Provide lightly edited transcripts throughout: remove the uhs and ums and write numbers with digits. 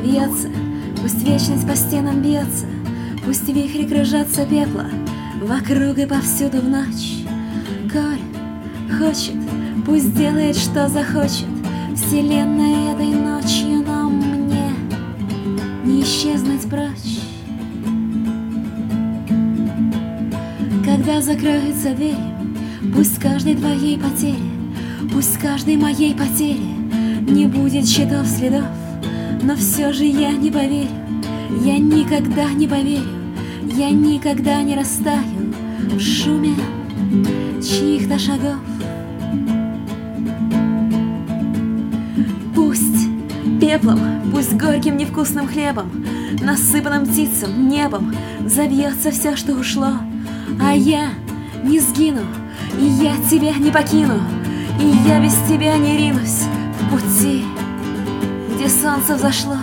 вьется, пусть вечность по стенам бьется, пусть вихри кружатся пепла вокруг и повсюду в ночь. Корь хочет, пусть делает, что захочет вселенная этой ночью, но мне не исчезнуть прочь. Когда закроются двери, пусть каждой твоей потере, пусть каждой моей потере не будет счетов, следов, но все же я не поверю, я никогда не поверю, я никогда не растаю в шуме чьих-то шагов. Пусть пеплом, пусть горьким невкусным хлебом, насыпанным птицам, небом забьется все, что ушло, а я не сгину, и я тебя не покину, и я без тебя не ринусь в пути, где солнце взошло.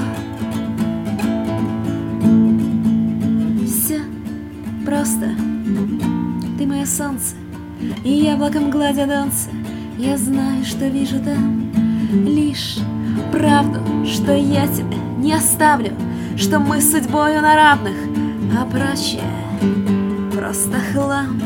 Все просто, ты мое солнце, и яблоком гладя донце, я знаю, что вижу там лишь правду, что я тебя не оставлю, что мы с судьбою на равных, а прочее просто хлам.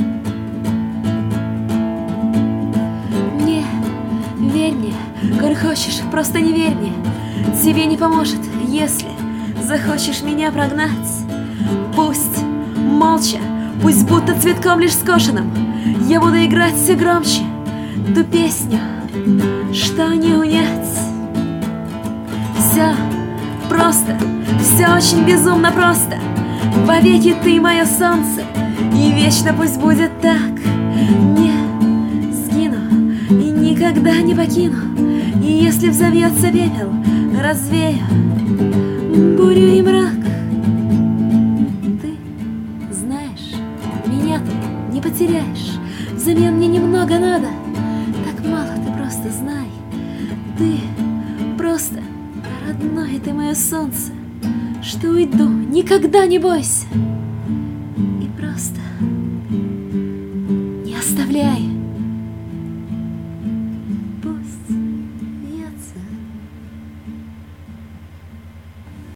Верь мне, коль хочешь, просто не верь мне. Тебе не поможет, если захочешь меня прогнать. Пусть молча, пусть будто цветком лишь скошенным, я буду играть все громче ту песню, что не унять. Все просто, все очень безумно просто. Вовеки ты мое солнце, и вечно пусть будет так. Не сгину и никогда не покину, и если взовьется пепел, развею бурю и мрак. Ты знаешь, меня ты не потеряешь, взамен мне немного надо, так мало, ты просто знай. Ты просто родное, ты мое солнце, что уйду, никогда не бойся, и просто не оставляй.